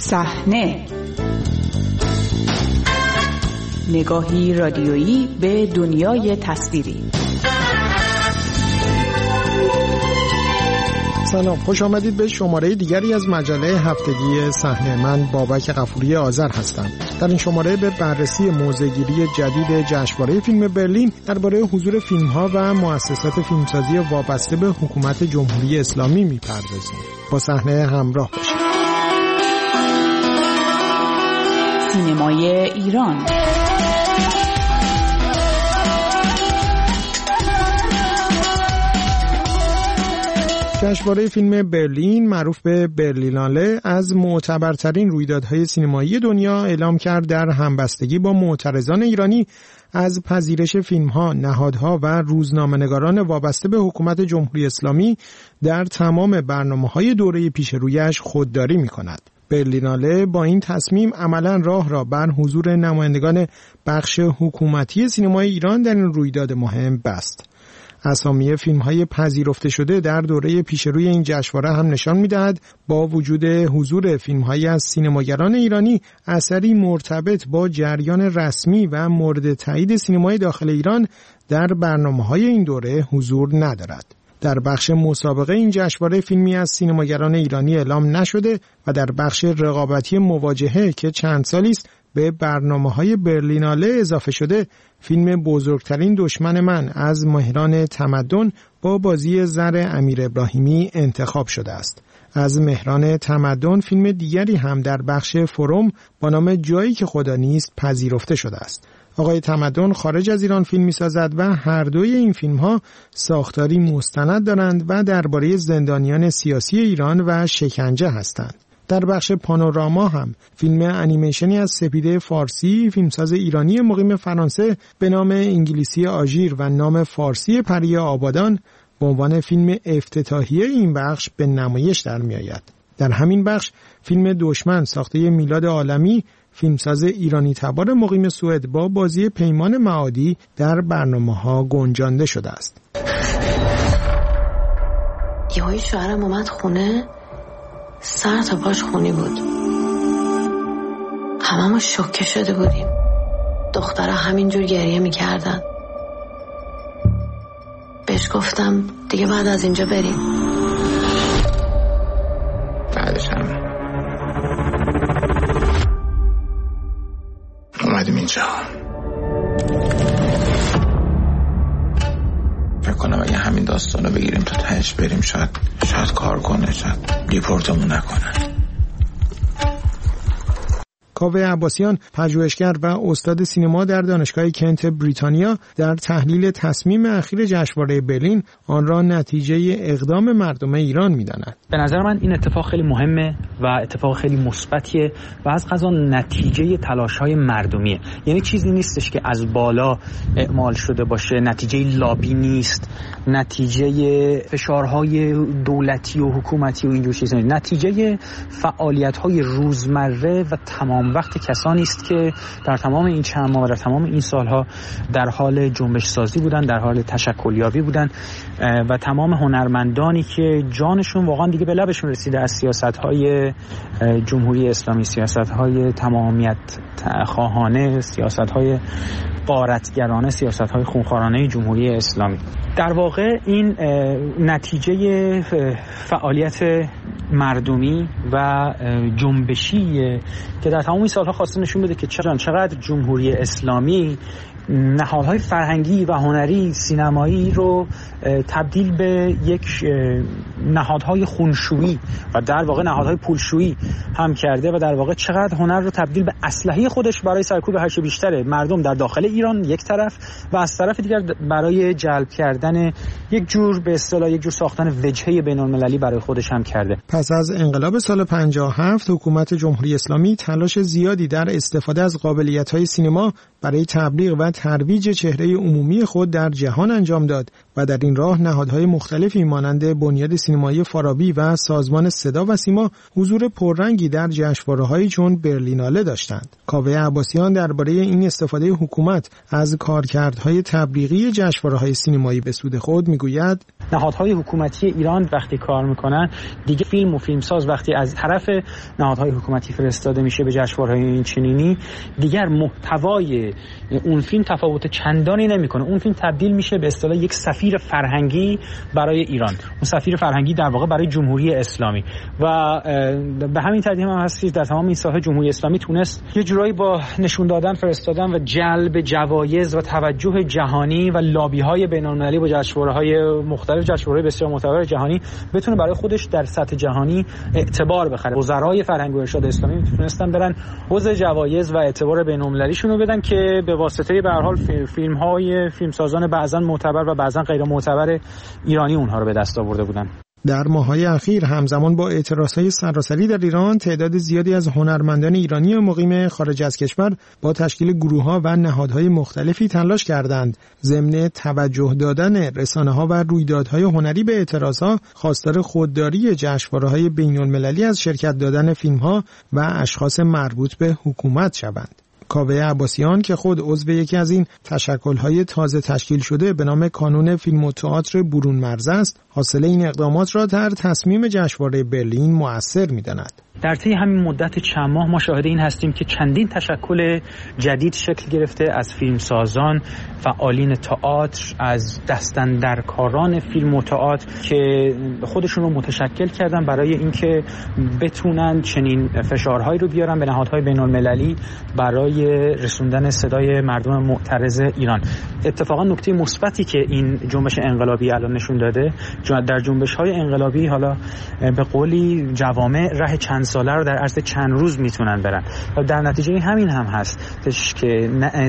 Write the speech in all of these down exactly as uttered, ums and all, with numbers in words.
صحنه، نگاهی رادیویی به دنیای تصویری. سلام، خوش آمدید به شماره دیگری از مجله هفتگی صحنه. من بابک غفوری آذر هستم. در این شماره به بررسی موضع‌گیری جدید جشنواره فیلم برلین درباره حضور فیلم‌ها و مؤسسات فیلمسازی وابسته به حکومت جمهوری اسلامی می‌پردازیم. با صحنه همراه باشید. سینمای ایران. جشنواره فیلم برلین، معروف به برلیناله، از معتبرترین رویدادهای سینمایی دنیا اعلام کرد در همبستگی با معترضان ایرانی از پذیرش فیلم‌ها، نهادها و روزنامه‌نگاران وابسته به حکومت جمهوری اسلامی در تمام برنامه‌های دوره پیش رویش خودداری می‌کند. برلیناله با این تصمیم عملاً راه را بر حضور نمایندگان بخش حکومتی سینمای ایران در این رویداد مهم بست. اسامی فیلم‌های پذیرفته شده در دوره پیشروی این جشنواره هم نشان می‌دهد با وجود حضور فیلم‌هایی از سینماگران ایرانی، اثری مرتبط با جریان رسمی و مورد تایید سینمای داخل ایران در برنامه‌های این دوره حضور ندارد. در بخش مسابقه این جشنواره فیلمی از سینماگران ایرانی اعلام نشده و در بخش رقابتی مواجهه که چند سالی است به برنامه‌های برلیناله اضافه شده، فیلم بزرگترین دشمن من از مهران تمدن با بازی زر امیر ابراهیمی انتخاب شده است. از مهران تمدن فیلم دیگری هم در بخش فروم با نام جایی که خدا نیست پذیرفته شده است. آقای تمدن خارج از ایران فیلم می‌سازد و هر دوی این فیلم‌ها ساختاری مستند دارند و درباره زندانیان سیاسی ایران و شکنجه هستند. در بخش پانوراما هم فیلم انیمیشنی از سپیده فارسی، فیلمساز ایرانی مقیم فرانسه به نام انگلیسی آژیر و نام فارسی پری آبادان به عنوان فیلم افتتاحیه این بخش به نمایش در می آید. در همین بخش فیلم دشمن ساخته میلاد عالمی، فیلمساز ایرانی تبار مقیم سوئد با بازی پیمان معادی در برنامه‌ها گنجانده شده است. یهویی شوهرم اومد خونه، سر تا پاش خونی بود. هممون شوکه شده بودیم. دخترها همینجور گریه میکردن. بهش گفتم دیگه بعد از اینجا بریم. بعدش هم اومدیم اینجا. فکر کنم اگه همین داستانو بگیریم تا تهش بریم شاید شاید کار کنه، شاید دیپورتمون نکنن. کاوه عباسیان، پژوهشگر و استاد سینما در دانشگاه کنت بریتانیا، در تحلیل تصمیم اخیر جشنواره برلین آن را نتیجه اقدام مردم ایران می‌داند. به نظر من این اتفاق خیلی مهمه و اتفاق خیلی مثبتیه و از قضا نتیجه تلاش‌های مردمیه. یعنی چیزی نیستش که از بالا اعمال شده باشه، نتیجه لابی نیست، نتیجه فشارهای دولتی و حکومتی و اینجور چیزا نیست. نتیجه فعالیت‌های روزمره و تمام وقت کسانی است که در تمام این چند ماه و در تمام این سالها در حال جنبش سازی بودن، در حال تشکلیابی بودن و تمام هنرمندانی که جانشون واقعا دیگه به لبشون رسیده از سیاست‌های جمهوری اسلامی، سیاست‌های تمامیت خواهانه، سیاست‌های غارتگرانه، سیاست‌های خونخوارانه جمهوری اسلامی. در واقع این نتیجه فعالیت مردمی و جنبشی که در تمام این سالها خواسته نشون بده که چقدر جمهوری اسلامی نهادهای فرهنگی و هنری سینمایی رو تبدیل به یک نهادهای خونشویی و در واقع نهادهای پولشویی هم کرده و در واقع چقدر هنر رو تبدیل به اسلحه خودش برای سرکوب هرچه بیشتره مردم در داخل ایران یک طرف و از طرف دیگر برای جلب کردن یک جور به اصطلاح یک جور ساختن وجهه بین‌المللی برای خودش هم کرده. پس از انقلاب سال پنجاه و هفت حکومت جمهوری اسلامی تلاش زیادی در استفاده از قابلیت‌های سینما برای تبلیغ و ترویج چهره عمومی خود در جهان انجام داد و در این راه نهادهای مختلفی مانند بنیاد سینمایی فارابی و سازمان صدا و سیما حضور پررنگی در جشنواره‌هایی چون برلیناله داشتند. کاوه عباسیان درباره این استفاده حکومت از کارکردهای تبلیغی جشنواره‌های سینمایی به سود خود میگوید: نهادهای حکومتی ایران وقتی کار میکنن دیگه فیلم و فیلمساز وقتی از طرف نهادهای حکومتی فرستاده میشه به جشنواره‌های این چنینی دیگر محتوای اون فیلم تفاوت چندانی نمیکنه. اون فیلم تبدیل میشه به اصطلاح یک سفیر فرهنگی برای ایران، اون سفیر فرهنگی در واقع برای جمهوری اسلامی و به همین ترتیب هم هست در تمام این ساحه جمهوری اسلامی تونست یه جورایی با نشون دادن فرستادن و جلب جوایز و توجه جهانی و لابی‌های بین‌المللی با جشنواره‌های مختلف جشنواره‌های بسیار معتبر جهانی بتونه برای خودش در سطح جهانی اعتبار بخره. وزرای فرهنگ و ارشاد اسلامی میتونستن برن حوزه جوایز و اعتبار بین‌المللیشون رو بدن که به واسطه به هر حال فیلم‌های فیلمسازان بعضن معتبر و بعضن غیر معتبر ایرانی اونها رو به دست آورده بودن. در ماه‌های اخیر همزمان با اعتراضهای سراسری در ایران تعداد زیادی از هنرمندان ایرانی مقیم خارج از کشور با تشکیل گروه‌ها و نهادهای مختلفی تلاش کردند ضمن توجه دادن رسانه‌ها و رویدادهای هنری به اعتراضها خواستار خودداری جشنواره‌های بین‌المللی از شرکت دادن فیلم‌ها و اشخاص مربوط به حکومت شوند. کاوه عباسیان که خود عضو یکی از این تشکل‌های تازه تشکیل شده به نام کانون فیلم و تئاتر برون مرز است، حاصل این اقدامات را در تصمیم جشنواره برلین مؤثر می‌داند. در طی همین مدت چند ماه ما شاهد این هستیم که چندین تشکل جدید شکل گرفته از فیلمسازان، فعالین تئاتر، از دستاندرکاران فیلم و تئاتر که خودشون رو متشکل کردن برای اینکه بتونن چنین فشارهایی رو بیارن به نهادهای بین‌المللی برای رسوندن صدای مردم معترض ایران. اتفاقا نکته مثبتی که این جنبش انقلابی الان نشون داده، در جنبش‌های انقلابی حالا به قولی جوامع راه چند ساله رو در عرض چند روز میتونن برن و در نتیجه همین هم هست که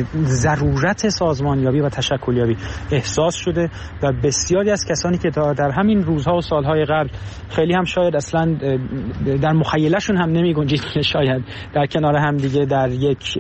ضرورت سازمانیابی و تشکلیابی احساس شده و بسیاری از کسانی که در همین روزها و سالهای قبل خیلی هم شاید اصلا در مخیلشون هم نمی گنجید که شاید در کنار هم دیگه در یک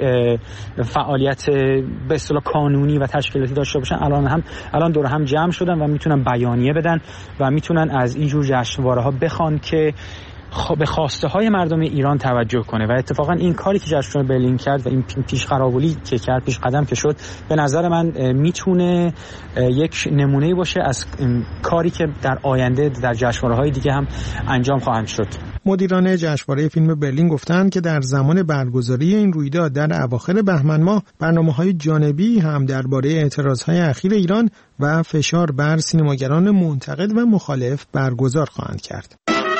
فعالیت به اصطلاح قانونی و تشکیلاتی داشته باشن، الان هم الان دور هم جمع شدن و میتونن بیانیه بدن و میتونن از این جور جشنواره‌ها بخوان که به خواسته های مردم ایران توجه کنه و اتفاقا این کاری که جشنواره برلین کرد و این پیش قراولی که کرد، پیش قدم که شد، به نظر من میتونه یک نمونه‌ای باشه از کاری که در آینده در جشنواره‌های دیگه هم انجام خواهند شد. مدیران جشنواره فیلم برلین گفتند که در زمان برگزاری این رویداد در اواخر بهمن ماه برنامه‌های جانبی هم درباره اعتراضهای اخیر ایران و فشار بر سینماگران منتقد و مخالف برگزار خواهند کرد.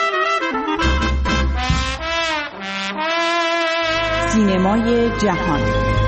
سینمای جهان.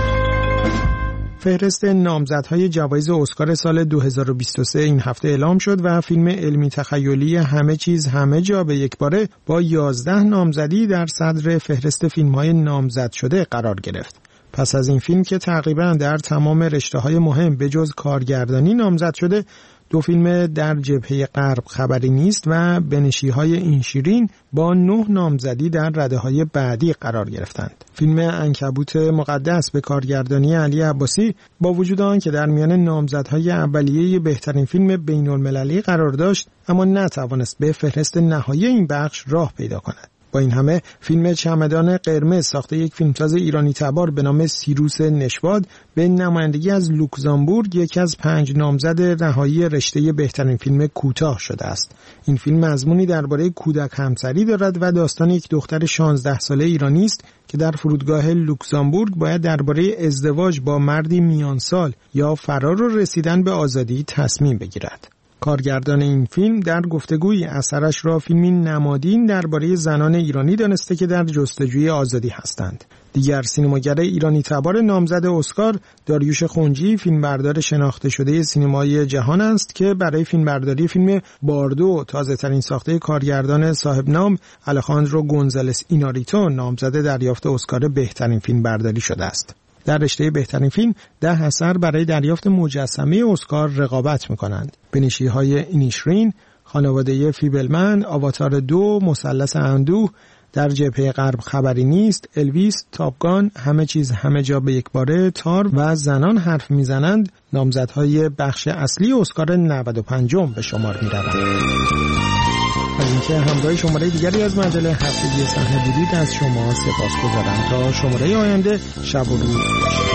فهرست نامزدهای جوایز اسکار سال دو هزار و بیست و سه این هفته اعلام شد و فیلم علمی تخیلی همه چیز همه جا به یک باره با یازده نامزدی در صدر فهرست فیلم‌های نامزد شده قرار گرفت. پس از این فیلم که تقریباً در تمام رشته‌های مهم به جز کارگردانی نامزد شده، دو فیلم در جبهه غرب خبری نیست و بنشی‌های این شیرین با نه نامزدی در رده‌های بعدی قرار گرفتند. فیلم عنکبوت مقدس به کارگردانی علی عباسی با وجود آن که در میان نامزدهای اولیه بهترین فیلم بین‌المللی قرار داشت، اما نتوانست به فهرست نهایی این بخش راه پیدا کند. با این همه فیلم چمدان قرمز ساخته یک فیلمساز ایرانی تبار به نام سیروس نشواد به نمایندگی از لوکزامبورگ یکی از پنج نامزد نهایی رشته بهترین فیلم کوتاه شده است. این فیلم مضمونی درباره کودک همسری دارد و داستان یک دختر شانزده ساله ایرانی است که در فرودگاه لوکزامبورگ باید درباره ازدواج با مردی میانسال یا فرار و رسیدن به آزادی تصمیم بگیرد. کارگردان این فیلم در گفتگویی اثرش را فیلمی نمادین درباره زنان ایرانی دانسته که در جستجوی آزادی هستند. دیگر سینماگر ایرانی تبار نامزد اسکار داریوش خنجی، فیلمبردار شناخته شده سینمای جهان است که برای فیلمبرداری فیلم باردو تازه‌ترین ساخته کارگردان صاحب نام الخاندرو گونزالس ایناریتو نامزد دریافت اسکار بهترین فیلمبرداری شده است. در رشته بهترین فیلم ده اثر برای دریافت مجسمه اسکار رقابت می‌کنند. بنشی‌های اینیشرین، خانواده فیبلمن، آواتار دو، مثلث اندوه، در جبهه غرب خبری نیست، الویس، تاپگان، همه چیز همه جا به یک باره، تار و زنان حرف میزنند نامزدهای بخش اصلی اسکار نود و پنجم به شمار می‌روند. از اینکه همراه شماره دیگری از مجله هفتگی صحنه بودید از شما سپاسگزارم. تا شماره آینده شب و روز